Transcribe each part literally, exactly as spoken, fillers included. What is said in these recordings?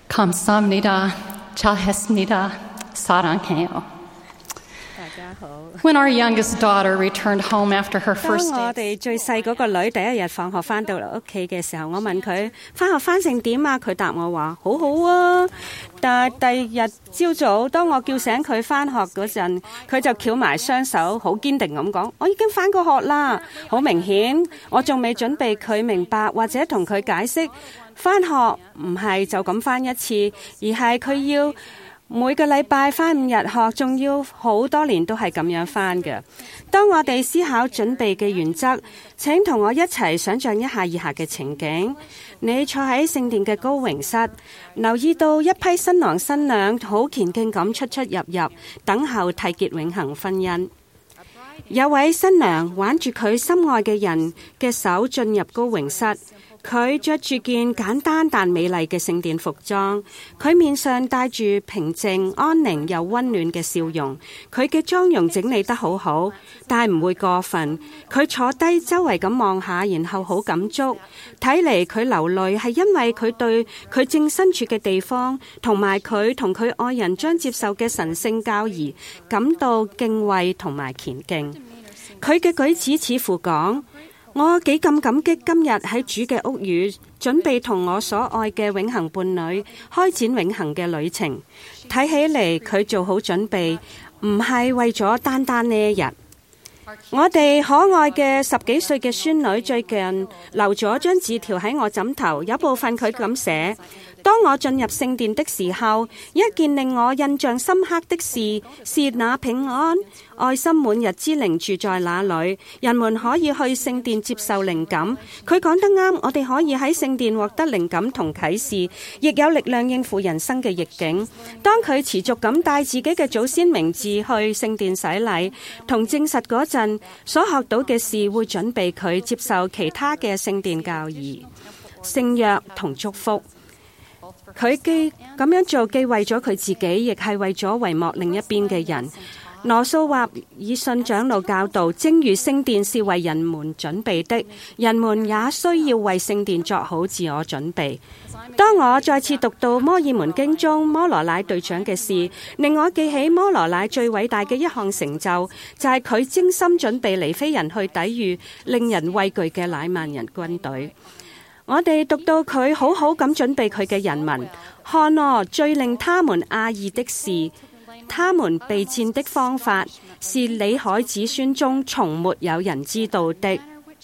감사합니다. 잘했습니다. 사랑해요. When our youngest daughter returned home after her 當 first 我 day, 哋最細嗰個女第一日放學翻到嚟屋企嘅時候，我問佢翻學翻成點啊？佢答我話好好啊。但係第二日朝早，當我叫醒佢翻學嗰陣，佢就翹埋雙手，好堅定咁講：我已經翻過學啦。好明顯，我仲未準備佢明白或者同佢解釋，翻學唔係就咁翻一次，而係佢要每個禮拜返五日學，仲要好多年都係咁樣返嘅。當我哋思考準備嘅原則，請同我一齊想象一下以下嘅情景：你坐喺聖殿嘅高榮室，留意到一批新郎新娘好虔敬咁出出入入，等候締結永恆婚姻。有位新娘挽住佢心愛嘅人嘅手進入高榮室。佢着住件簡單但美麗嘅聖殿服裝，佢面上帶住平靜、安寧又溫暖嘅笑容。佢嘅妝容整理得好好，但係唔會過分。佢坐低周圍咁望下，然後好感觸。睇嚟佢流淚係因為佢對佢正身處嘅地方，同埋佢同佢愛人將接受嘅神聖教義感到敬畏同埋虔敬。佢嘅舉止似乎講：我幾咁感激今日喺主嘅屋宇，準備同我所愛嘅永恆伴侶開展永恆嘅旅程。睇起嚟佢做好準備，唔係為咗單單呢一日。我哋可愛嘅十幾歲嘅孫女最近留咗張字條喺我枕頭，有部分佢咁寫：當我進入聖殿的時候，一件令我印象深刻的事是那平安、愛心滿溢之靈住在那裏，人們可以去聖殿接受靈感。佢講得啱，我哋可以喺聖殿獲得靈感同啟示，亦有力量應付人生嘅逆境。當佢持續咁帶自己嘅祖先名字去聖殿洗禮同證實嗰陣，所學到嘅事會準備佢接受其他嘅聖殿教義、聖約同祝福。佢既咁樣做，既為咗佢自己，亦係為咗遺幕另一邊嘅人。羅素話：以信長老教導，正如聖殿是為人們準備的，人們也需要為聖殿作好自我準備。當我再次讀到摩爾門經中摩羅乃隊長嘅事，令我記起摩羅乃最偉大嘅一項成就，就係佢精心準備尼非人去抵禦令人畏懼嘅乃縵人軍隊。我哋讀到佢好好咁準備佢嘅人民，看哦，最令他們訝異的是，他們備戰的方法是李海子孫中從沒有人知道的。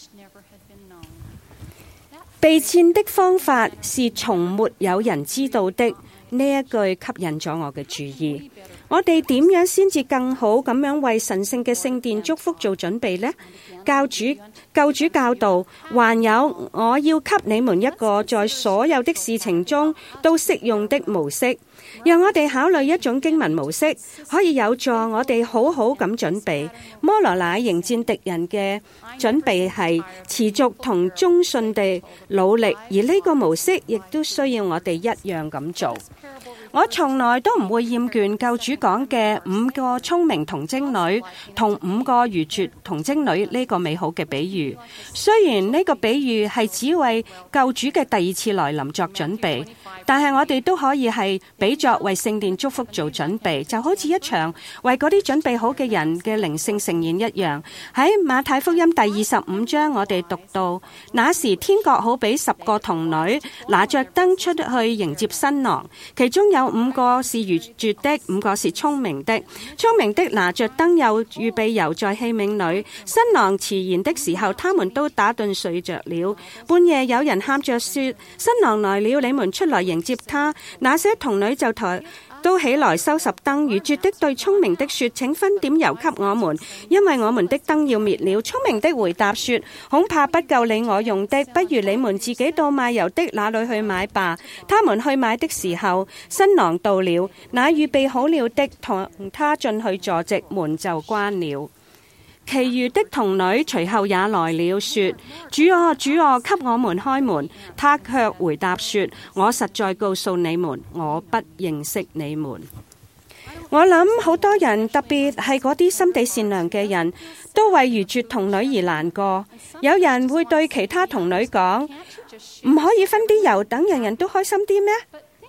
備戰的方法是從沒有人知道的，呢一句吸引咗我嘅注意。我哋點樣先至更好咁樣為神聖嘅聖殿祝福做準備呢？教主救主教導，還有我要給你們一個在所有的事情中都適用的模式，讓我哋考慮一種經文模式，可以有助我哋好好咁準備。摩羅乃迎戰敵人嘅準備係持續同忠信地努力，而呢個模式亦都需要我哋一樣咁做。我從來都唔會厭倦救主講嘅五個聰明童貞女同五個愚拙童貞女呢個美好嘅比喻。雖然呢個比喻係只為救主嘅第二次來臨作準備，但係我哋都可以係比作為聖殿祝福做準備，就好似一場為嗰啲準備好嘅人嘅靈性盛宴一樣。喺馬太福音第二十五章，我哋讀到，那時天國好比十個童女拿着燈出去迎接新郎，其中有五個是愚拙的，五個是聰明的。聰明的拿着燈又預備油在器皿裏，新郎遲延的時候，他們都打盹睡着了。半夜有人喊着說：新郎來了，你們出來迎接他。那些童女就抬都起來收拾燈。愚拙的對聰明的說：請分點油給我們，因為我們的燈要滅了。聰明的回答說：恐怕不夠你我用的，不如你們自己到賣油的那裏去買吧。他們去買的時候，新郎到了，那預備好了的同他進去坐席，門就關了。其餘的童女隨後也來了，說：主啊，主啊，給我們開門。他卻回答說：我實在告訴你們，我不認識你們。我諗好多人，特別係嗰啲心地善良嘅人，都為愚拙童女而難過。有人會對其他童女講：唔可以分啲油，等人人都開心啲咩？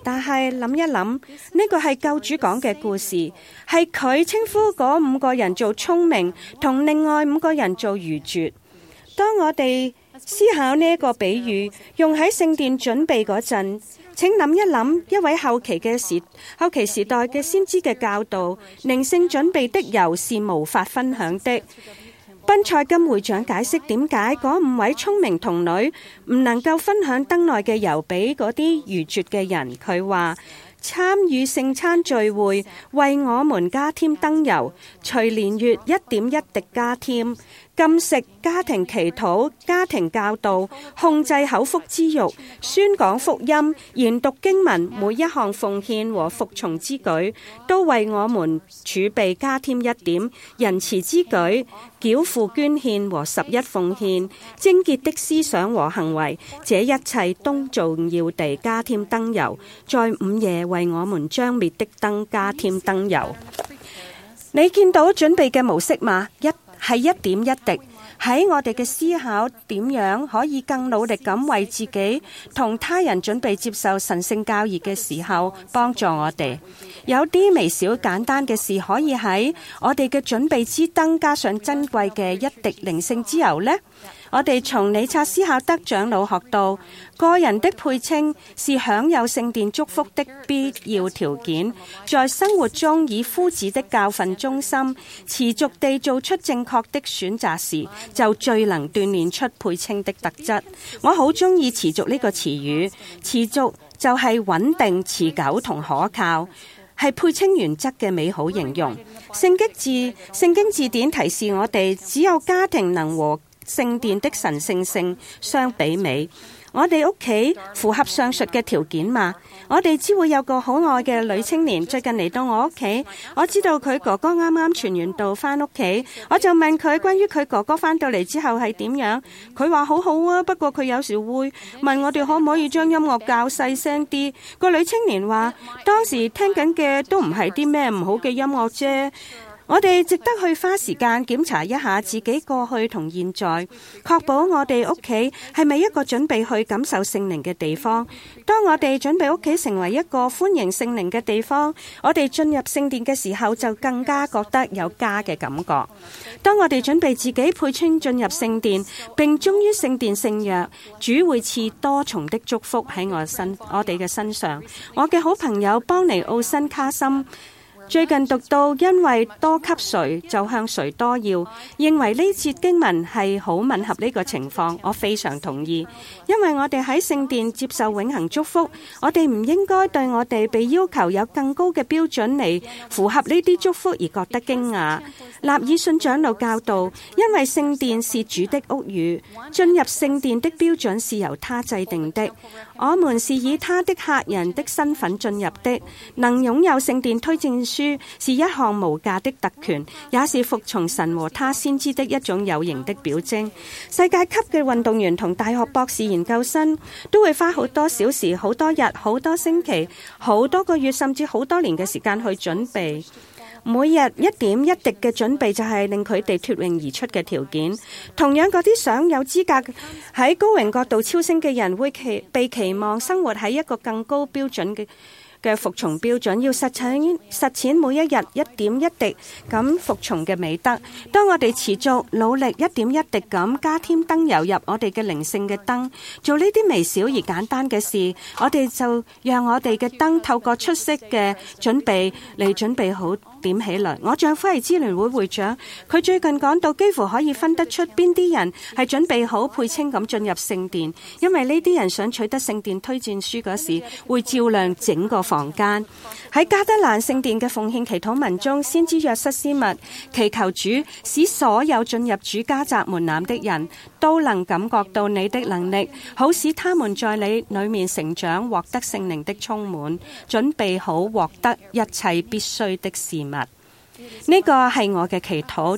但係諗一諗，呢個係救主講嘅故事，係佢稱呼嗰五個人做聰明，同另外五個人做愚拙。當我哋思考呢一個比喻用喺聖殿準備嗰陣，請諗一諗一位後期嘅時後期時代嘅先知嘅教導，靈性準備的油是無法分享的。賓賽金會長解釋點解嗰五位聰明童女唔能夠分享燈內嘅油俾嗰啲愚拙嘅人。佢話參與聖餐聚會為我們加添燈油，隨年月一點一滴加添。禁食、家庭祈禱、家庭教導、控制口腹之欲、宣講福音、研讀經文，每一項奉獻和服從之舉，都為我們儲備加添一點。仁慈之舉、繳付捐獻和十一奉獻、貞潔的思想和行為，這一切都重要地加添燈油，在午夜為我們將滅的燈加添燈油。你見到準備嘅模式嗎？一係一點一滴，喺我哋嘅思考點樣可以更努力咁為自己同他人準備接受神聖教義嘅時候，幫助我哋。有啲微小簡單嘅事可以喺我哋嘅準備之燈加上珍貴嘅一滴靈性之油呢？我哋從理察斯考德長老學到，個人的配稱是享有聖殿祝福的必要條件。在生活中以夫子的教訓中心，持續地做出正確的選擇時，就最能鍛鍊出配稱的特質。我好中意持續呢個詞語，持續就係穩定、持久同可靠，係配稱原則嘅美好形容。聖經字聖經字典提示我哋，只有家庭能和聖殿的神聖性相比美。我哋屋企符合上述嘅條件嘛？我哋只會有個可愛嘅女青年最近嚟到我屋企，我知道佢哥哥啱啱傳完道返屋企，我就問佢關於佢哥哥返到嚟之後係點樣。佢話好好啊，不過佢有時會問我哋可唔可以將音樂較細聲啲。個女青年話當時聽緊嘅都唔係啲咩唔好嘅音樂啫。我哋值得去花時間檢查一下自己過去同現在，確保我哋屋企係咪一個準備去感受聖靈嘅地方。當我哋準備屋企成為一個歡迎聖靈嘅地方，我哋進入聖殿嘅時候就更加覺得有家嘅感覺。當我哋準備自己配稱進入聖殿，並忠於聖殿聖約，主會賜多重的祝福喺我身我哋嘅身上。我嘅好朋友邦尼奧辛卡森最近讀到因為多給誰就向誰多要，認為呢節經文係好吻合呢個情況，我非常同意。因為我哋喺聖殿接受永恆祝福，我哋唔應該對我哋被要求有更高嘅標準嚟符合呢啲祝福而覺得驚訝。納爾遜長老教導，因為聖殿是主的屋宇，進入聖殿的標準是由他制定的，我們是以他的客人的身份進入的，能擁有聖殿推薦書是一項無價的特權，也是服從神和他先知的一種有形的表徵。世界級嘅運動員同大學博士研究生都會花好多小時、好多日、好多星期、好多個月，甚至好多年嘅時間去準備。每日一點一滴嘅準備就係令佢哋脫穎而出嘅條件。同樣，嗰啲想有資格喺高榮國度超升嘅人，會期被期望生活喺一個更高標準嘅嘅服從標準，要實踐實踐每一日一點一滴咁服從嘅美德。當我哋持續努力一點一滴咁加添燈油入我哋嘅靈性嘅燈，做呢啲微小而簡單嘅事，我哋就讓我哋嘅燈透過出色嘅準備嚟準備好點起來。我丈夫係支聯會會長，佢最近講到幾乎可以分得出邊啲人係準備好配稱咁進入聖殿，因為呢啲人想取得聖殿推薦書嗰時會照亮整個房間。喺加德蘭聖殿嘅奉獻祈禱文中，先知約瑟斯密祈求主使所有進入主家宅門檻的人都能感覺到你的能力，好使他們在你裏面成長，獲得聖靈的充滿，準備好獲得一切必須的事物。呢個係我嘅祈禱。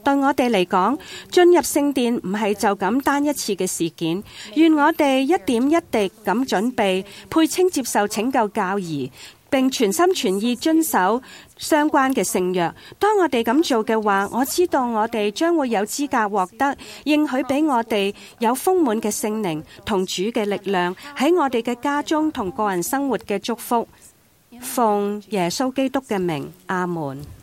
對我哋嚟講，進入聖殿唔係就咁單一次嘅事件。願我哋一點一滴咁準備，配稱接受拯救教義，並全心全意遵守相關嘅聖約。當我哋咁做嘅話，我知道我哋將會有資格獲得應許俾我哋有豐滿嘅聖靈同主嘅力量喺我哋嘅家中同個人生活嘅祝福。奉耶穌基督嘅名，阿門。